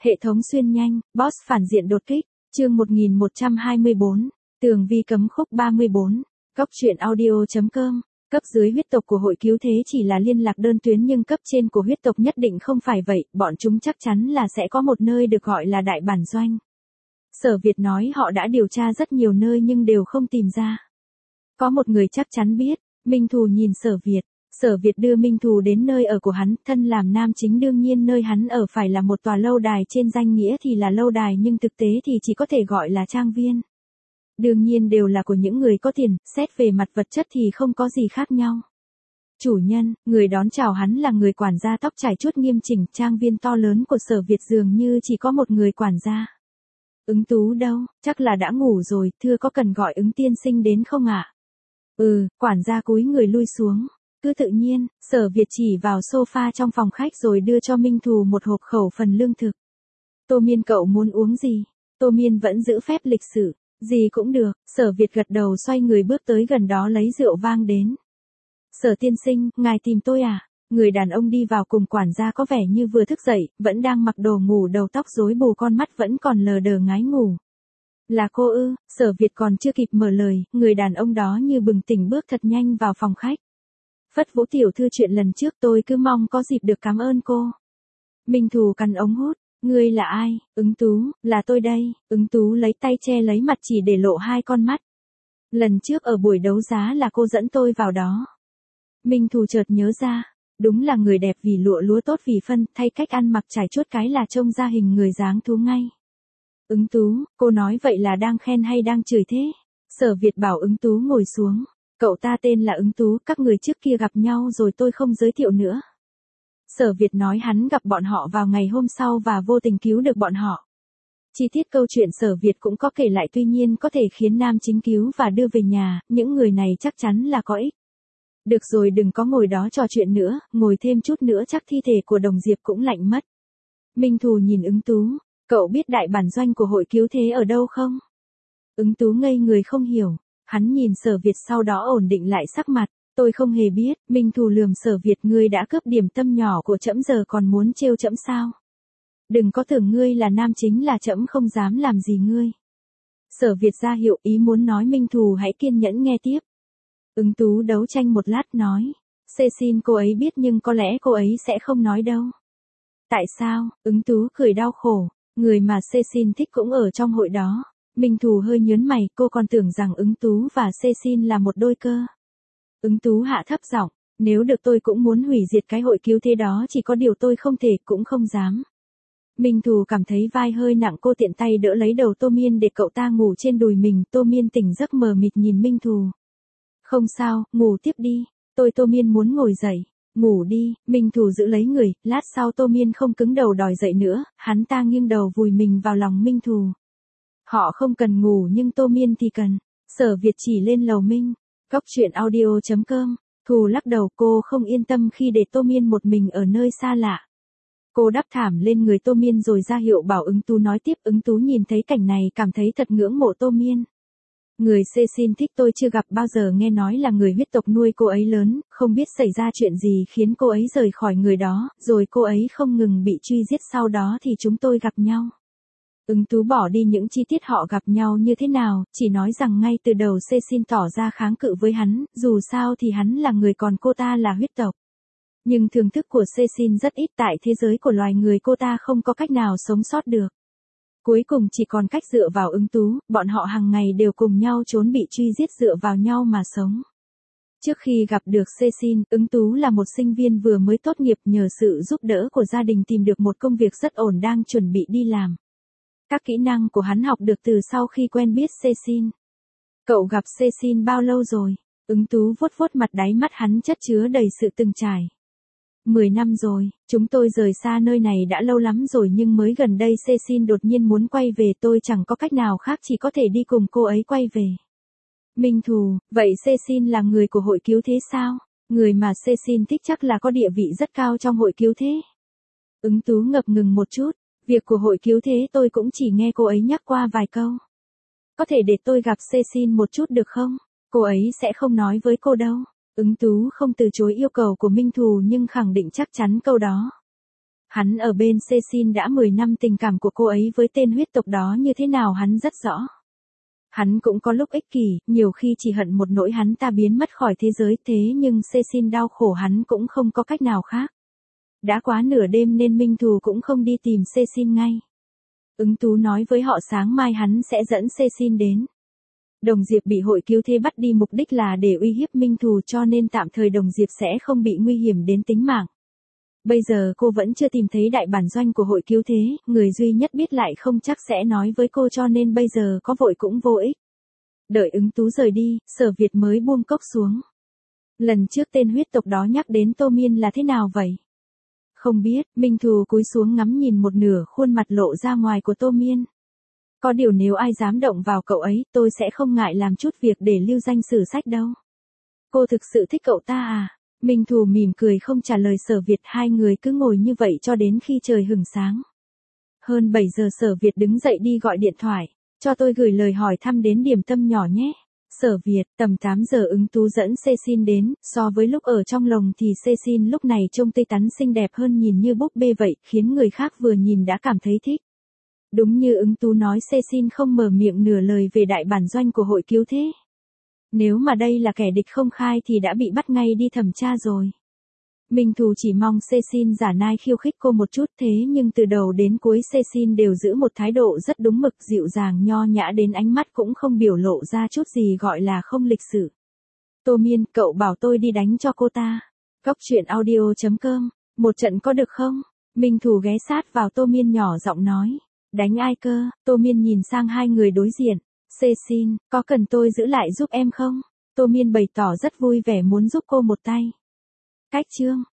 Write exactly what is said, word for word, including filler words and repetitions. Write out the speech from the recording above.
Hệ thống xuyên nhanh, boss phản diện đột kích, chương một nghìn một trăm hai mươi bốn, tường vi cấm khúc ba mươi bốn, Cóc truyện audio.com, cấp dưới huyết tộc của hội cứu thế chỉ là liên lạc đơn tuyến nhưng cấp trên của huyết tộc nhất định không phải vậy, bọn chúng chắc chắn là sẽ có một nơi được gọi là đại bản doanh. Sở Việt nói họ đã điều tra rất nhiều nơi nhưng đều không tìm ra. Có một người chắc chắn biết, Minh Thù nhìn Sở Việt. Sở Việt đưa Minh Thù đến nơi ở của hắn, thân làm nam chính đương nhiên nơi hắn ở phải là một tòa lâu đài, trên danh nghĩa thì là lâu đài nhưng thực tế thì chỉ có thể gọi là trang viên. Đương nhiên đều là của những người có tiền, xét về mặt vật chất thì không có gì khác nhau. Chủ nhân, người đón chào hắn là người quản gia tóc trải chuốt nghiêm chỉnh, trang viên to lớn của Sở Việt dường như chỉ có một người quản gia. Ứng Tú đâu, chắc là đã ngủ rồi, thưa có cần gọi Ứng tiên sinh đến không ạ? Ừ, quản gia cúi người lui xuống. Cứ tự nhiên, Sở Việt chỉ vào sofa trong phòng khách rồi đưa cho Minh Thù một hộp khẩu phần lương thực. Tô Miên cậu muốn uống gì? Tô Miên vẫn giữ phép lịch sự. Gì cũng được, Sở Việt gật đầu xoay người bước tới gần đó lấy rượu vang đến. Sở tiên sinh, ngài tìm tôi à? Người đàn ông đi vào cùng quản gia có vẻ như vừa thức dậy, vẫn đang mặc đồ ngủ, đầu tóc rối bù, con mắt vẫn còn lờ đờ ngái ngủ. Là cô ư? Sở Việt còn chưa kịp mở lời, người đàn ông đó như bừng tỉnh bước thật nhanh vào phòng khách. Phất Vũ tiểu thư, chuyện lần trước tôi cứ mong có dịp được cảm ơn cô. Minh Thù cắn ống hút. Ngươi là ai? Ứng Tú, là tôi đây. Ứng Tú lấy tay che lấy mặt chỉ để lộ hai con mắt. Lần trước ở buổi đấu giá là cô dẫn tôi vào đó. Minh Thù chợt nhớ ra, đúng là người đẹp vì lụa lúa tốt vì phân, thay cách ăn mặc trải chuốt cái là trông ra hình người dáng thú ngay. Ứng Tú, cô nói vậy là đang khen hay đang chửi thế? Sở Việt bảo Ứng Tú ngồi xuống. Cậu ta tên là Ứng Tú, các người trước kia gặp nhau rồi tôi không giới thiệu nữa. Sở Việt nói hắn gặp bọn họ vào ngày hôm sau và vô tình cứu được bọn họ. Chi tiết câu chuyện Sở Việt cũng có kể lại, tuy nhiên có thể khiến nam chính cứu và đưa về nhà, những người này chắc chắn là có ích. Được rồi, đừng có ngồi đó trò chuyện nữa, ngồi thêm chút nữa chắc thi thể của Đồng Diệp cũng lạnh mất. Minh Thù nhìn Ứng Tú, cậu biết đại bản doanh của hội cứu thế ở đâu không? Ứng Tú ngây người không hiểu, hắn nhìn Sở Việt sau đó ổn định lại sắc mặt. Tôi không hề biết. Minh Thù lườm Sở Việt, ngươi đã cướp điểm tâm nhỏ của trẫm giờ còn muốn trêu trẫm sao? Đừng có tưởng ngươi là nam chính là trẫm không dám làm gì ngươi. Sở Việt ra hiệu ý muốn nói Minh Thù hãy kiên nhẫn nghe tiếp. Ứng Tú đấu tranh một lát nói, Xê xin cô ấy biết nhưng có lẽ cô ấy sẽ không nói đâu. Tại sao? Ứng Tú cười đau khổ, người mà Xê xin thích cũng ở trong hội đó. Minh Thù hơi nhớn mày, cô còn tưởng rằng Ứng Tú và Xê xin là một đôi cơ. Ứng Tú hạ thấp giọng, nếu được tôi cũng muốn hủy diệt cái hội cứu thế đó, chỉ có điều tôi không thể cũng không dám. Minh Thù cảm thấy vai hơi nặng, cô tiện tay đỡ lấy đầu Tô Miên để cậu ta ngủ trên đùi mình. Tô Miên tỉnh giấc mờ mịt nhìn Minh Thù. Không sao, ngủ tiếp đi. Tôi Tô Miên muốn ngồi dậy. Ngủ đi. Minh Thù giữ lấy người, lát sau Tô Miên không cứng đầu đòi dậy nữa, hắn ta nghiêng đầu vùi mình vào lòng Minh Thù. Họ không cần ngủ nhưng Tô Miên thì cần. Sở Việt chỉ lên lầu Minh. Cóc truyện audio.com, Thù lắc đầu, cô không yên tâm khi để Tô Miên một mình ở nơi xa lạ. Cô đắp thảm lên người Tô Miên rồi ra hiệu bảo Ứng Tú nói tiếp. Ứng Tú nhìn thấy cảnh này cảm thấy thật ngưỡng mộ Tô Miên. Người Xê xin thích tôi chưa gặp bao giờ, nghe nói là người huyết tộc nuôi cô ấy lớn, không biết xảy ra chuyện gì khiến cô ấy rời khỏi người đó, rồi cô ấy không ngừng bị truy giết, sau đó thì chúng tôi gặp nhau. Ứng Tú bỏ đi những chi tiết họ gặp nhau như thế nào, chỉ nói rằng ngay từ đầu Xê xin tỏ ra kháng cự với hắn, dù sao thì hắn là người còn cô ta là huyết tộc. Nhưng thưởng thức của Xê xin rất ít, tại thế giới của loài người cô ta không có cách nào sống sót được. Cuối cùng chỉ còn cách dựa vào Ứng Tú, bọn họ hàng ngày đều cùng nhau trốn bị truy giết, dựa vào nhau mà sống. Trước khi gặp được Xê xin, Ứng Tú là một sinh viên vừa mới tốt nghiệp, nhờ sự giúp đỡ của gia đình tìm được một công việc rất ổn đang chuẩn bị đi làm. Các kỹ năng của hắn học được từ sau khi quen biết Xê xin. Cậu gặp Xê xin bao lâu rồi? Ứng Tú vuốt vuốt mặt, đáy mắt hắn chất chứa đầy sự từng trải. Mười năm rồi, chúng tôi rời xa nơi này đã lâu lắm rồi nhưng mới gần đây Xê xin đột nhiên muốn quay về, tôi chẳng có cách nào khác, chỉ có thể đi cùng cô ấy quay về. Minh Thù, vậy Xê xin là người của hội cứu thế sao? Người mà Xê xin thích chắc là có địa vị rất cao trong hội cứu thế. Ứng Tú ngập ngừng một chút. Việc của hội cứu thế tôi cũng chỉ nghe cô ấy nhắc qua vài câu. Có thể để tôi gặp Xê xin một chút được không? Cô ấy sẽ không nói với cô đâu. Ứng Tú không từ chối yêu cầu của Minh Thù nhưng khẳng định chắc chắn câu đó. Hắn ở bên Cecil đã mười năm, tình cảm của cô ấy với tên huyết tộc đó như thế nào hắn rất rõ. Hắn cũng có lúc ích kỷ, nhiều khi chỉ hận một nỗi hắn ta biến mất khỏi thế giới, thế nhưng Cecil đau khổ hắn cũng không có cách nào khác. Đã quá nửa đêm nên Minh Thù cũng không đi tìm Cecil ngay. Ứng Tú nói với họ sáng mai hắn sẽ dẫn Cecil đến. Đồng Diệp bị hội cứu thế bắt đi mục đích là để uy hiếp Minh Thù, cho nên tạm thời Đồng Diệp sẽ không bị nguy hiểm đến tính mạng. Bây giờ cô vẫn chưa tìm thấy đại bản doanh của hội cứu thế, người duy nhất biết lại không chắc sẽ nói với cô, cho nên bây giờ có vội cũng vô ích. Đợi Ứng Tú rời đi, Sở Việt mới buông cốc xuống. Lần trước tên huyết tộc đó nhắc đến Tô Miên là thế nào vậy? Không biết. Minh Thù cúi xuống ngắm nhìn một nửa khuôn mặt lộ ra ngoài của Tô Miên. Có điều nếu ai dám động vào cậu ấy, tôi sẽ không ngại làm chút việc để lưu danh sử sách đâu. Cô thực sự thích cậu ta à? Minh Thù mỉm cười không trả lời Sở Việt, hai người cứ ngồi như vậy cho đến khi trời hửng sáng. Hơn bảy giờ Sở Việt đứng dậy đi gọi điện thoại, cho tôi gửi lời hỏi thăm đến điểm tâm nhỏ nhé. Sở Việt, tầm tám giờ Ứng Tú dẫn Cecil đến, so với lúc ở trong lồng thì Cecil lúc này trông tươi tắn xinh đẹp hơn, nhìn như búp bê vậy, khiến người khác vừa nhìn đã cảm thấy thích. Đúng như Ứng Tú nói, Cecil không mở miệng nửa lời về đại bản doanh của hội cứu thế. Nếu mà đây là kẻ địch không khai thì đã bị bắt ngay đi thẩm tra rồi. Minh Thù chỉ mong Cecil giả nai khiêu khích cô một chút, thế nhưng từ đầu đến cuối Cecil đều giữ một thái độ rất đúng mực, dịu dàng nho nhã, đến ánh mắt cũng không biểu lộ ra chút gì gọi là không lịch sự. Tô Miên, cậu bảo tôi đi đánh cho cô ta. Cóc truyện audio chấm com, một trận có được không? Minh Thù ghé sát vào Tô Miên nhỏ giọng nói. Đánh ai cơ? Tô Miên nhìn sang hai người đối diện. Cecil, có cần tôi giữ lại giúp em không? Tô Miên bày tỏ rất vui vẻ muốn giúp cô một tay. Cách chương.